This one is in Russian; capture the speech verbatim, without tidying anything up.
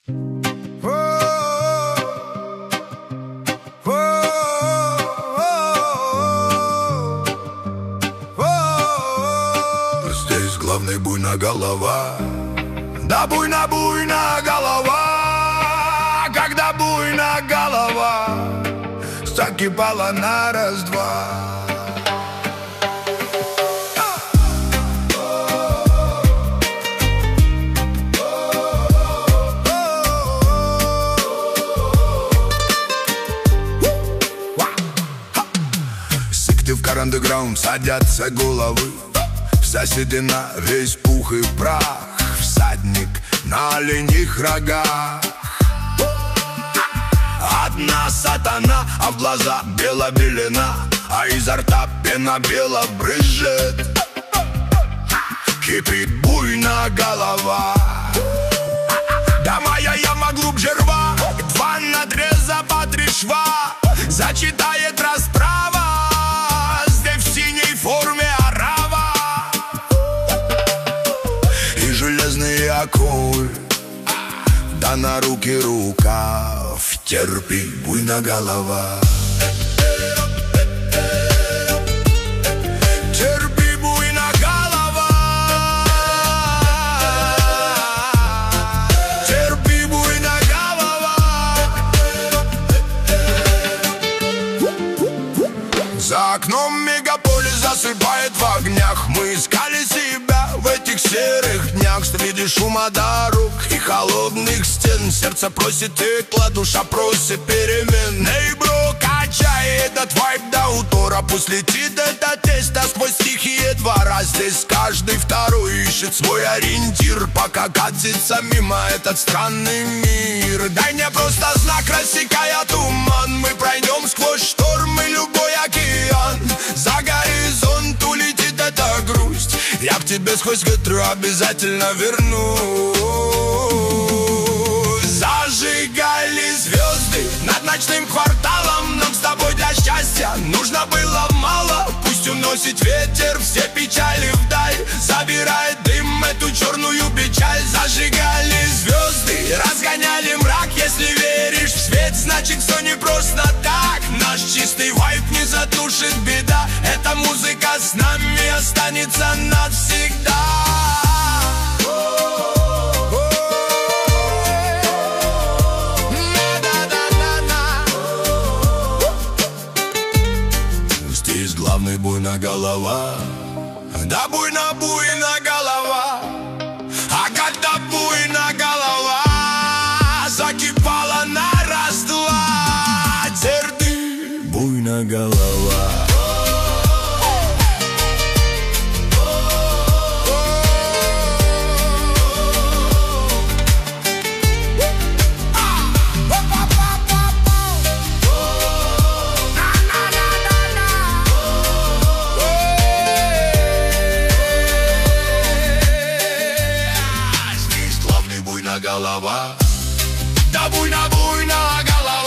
Здесь главный буйна голова. Да буйна-буйна голова. Когда буйна голова закипала на раз-два. В андеграунд садятся головы, вся седина, весь пух и прах, всадник на оленьих рогах. Одна сатана, а в глаза бела белена, а изо рта пена бело брызжет. Кипит буйна голова. Да моя яма глубже рва, два надреза по три шва, зачитает расправа. Форме арава и железные оковы, да на руки рукав терпи буйна голова. Терпи буйна голова. Терпи буйна голова. За окном мегаполис засыпает в огнях. Мы искали себя в этих серых днях. Среди шума дорог и холодных стен сердце просит тепла, душа просит перемен. Эй, бро, качай этот вайб до утра. Пусть летит это тесто сквозь тихие двора. Здесь каждый второй ищет свой ориентир, пока катится мимо этот странный мир. Дай мне просто знак, рассекая туман. Мы пройдем сквозь штормы любой океан. За горизонт улетит эта грусть. Я к тебе сквозь ветру обязательно вернусь. Зажигали звезды над ночным кварталом. Нам с тобой для счастья нужно было мало. Пусть уносит ветер все печали вдаль, забирает дым эту черную печаль. Зажигали звезды, разгоняли мрак. Если веришь в свет, значит все не просто так. Наш чистый вайб не затушит беда. Эта музыка с нами останется навсегда. Здесь главный буйна голова. Да буйна-буйна голова. А когда буйна голова закипала на раз-два, терпи буйна голова. Голова. Да буйна-буйна голова.